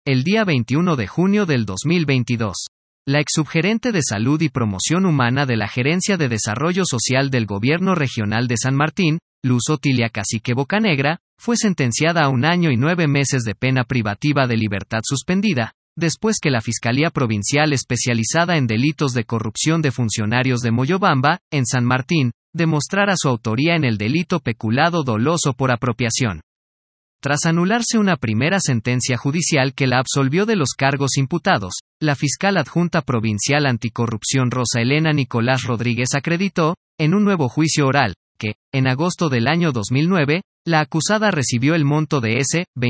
el día 21 de junio del 2022. La exsubgerente de Salud y Promoción Humana de la Gerencia de Desarrollo Social del Gobierno Regional de San Martín, Luz Otilia Cacique Bocanegra, fue sentenciada a 1 año y 9 meses de pena privativa de libertad suspendida, después que la Fiscalía Provincial Especializada en Delitos de Corrupción de Funcionarios de Moyobamba, en San Martín, demostrara su autoría en el delito peculado doloso por apropiación. Tras anularse una primera sentencia judicial que la absolvió de los cargos imputados, la fiscal adjunta provincial anticorrupción Rosa Elena Nicolás Rodríguez acreditó, en un nuevo juicio oral, que, en agosto del año 2009, la acusada recibió el monto de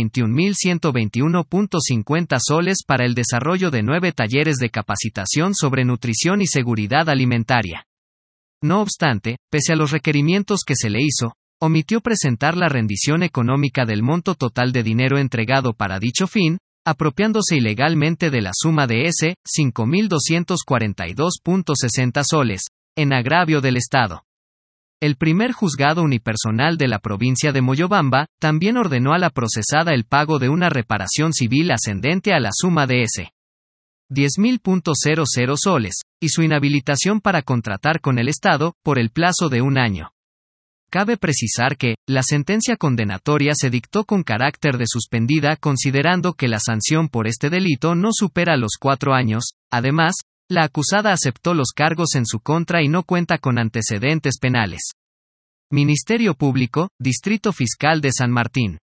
21.121.50 soles para el desarrollo de 9 talleres de capacitación sobre nutrición y seguridad alimentaria. No obstante, pese a los requerimientos que se le hizo, omitió presentar la rendición económica del monto total de dinero entregado para dicho fin, apropiándose ilegalmente de la suma de 5.242.60 soles, en agravio del Estado. El primer juzgado unipersonal de la provincia de Moyobamba también ordenó a la procesada el pago de una reparación civil ascendente a la suma de 10.000.00 soles, y su inhabilitación para contratar con el Estado, por el plazo de 1 año. Cabe precisar que, la sentencia condenatoria se dictó con carácter de suspendida considerando que la sanción por este delito no supera los 4 años, además, la acusada aceptó los cargos en su contra y no cuenta con antecedentes penales. Ministerio Público, Distrito Fiscal de San Martín.